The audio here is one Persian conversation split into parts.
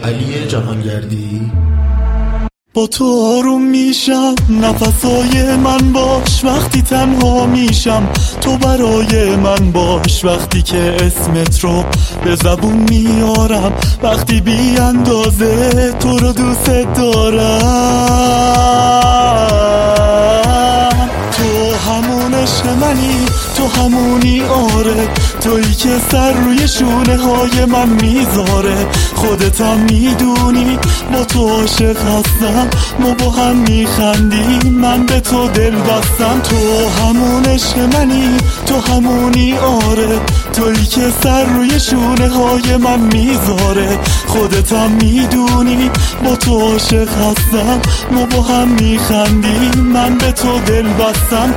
علی جهانگردی. با تو آروم میشم، نفسای من باش وقتی تنها میشم، تو برای من باش وقتی که اسمت رو به زبون میارم، وقتی بی اندازه تو رو دوست دارم. تو همون عشق منی، تو همونی آره، تویی که سر روی شونه های من میذاره، خودتم میدونی با تو عاشق هستم، ما با هم میخندیم، من به تو دل بستم. تو همون عشق منی، تو همونی آره، تویی که سر روی شونه های من میذاره، خودتم میدونی با تو عاشق هستم، ما با هم میخندیم، من به تو دل بستم.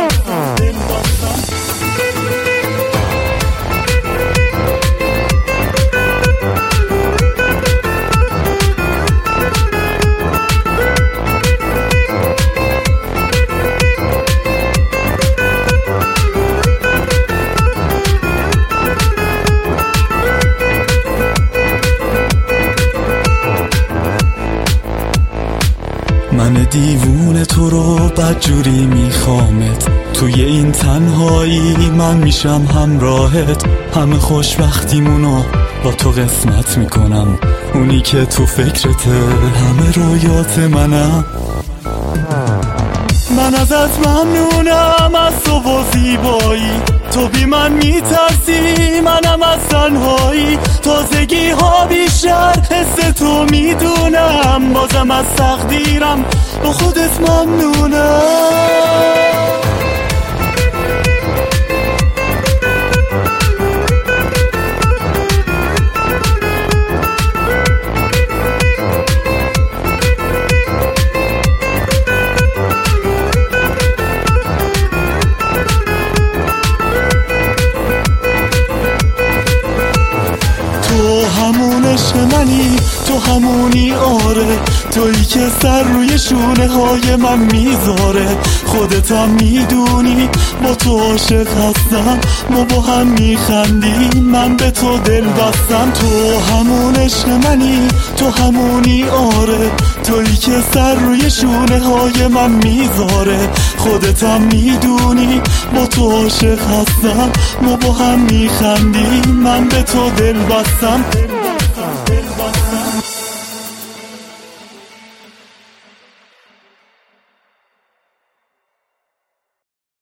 من دیوونه تو رو بدجوری میخوامت، توی این تنهایی من میشم همراهت، همه خوشبختیمونو با تو قسمت میکنم، اونی که تو فکرته همه رویات منم. من ازت ممنونم از تو و زیبایی، تو بی من میترسی منم از تنهایی، تازگی ها بیشتر حس تو میدونم، بازم از تقدیرم با خودت ممنونم. تو همون عشق منی، تو همونی آره، تویی که سر روی شونه های من میذاره، خودتم میدونی با تو عاشق هستم، ما با هم میخندیم، من به تو دل بستم. تو همون عشق منی، تو همونی آره، تویی که سر روی شونه های من میذاره، خودتم میدونی با تو عاشق هستم، ما با هم میخندیم، من به تو دل بستم.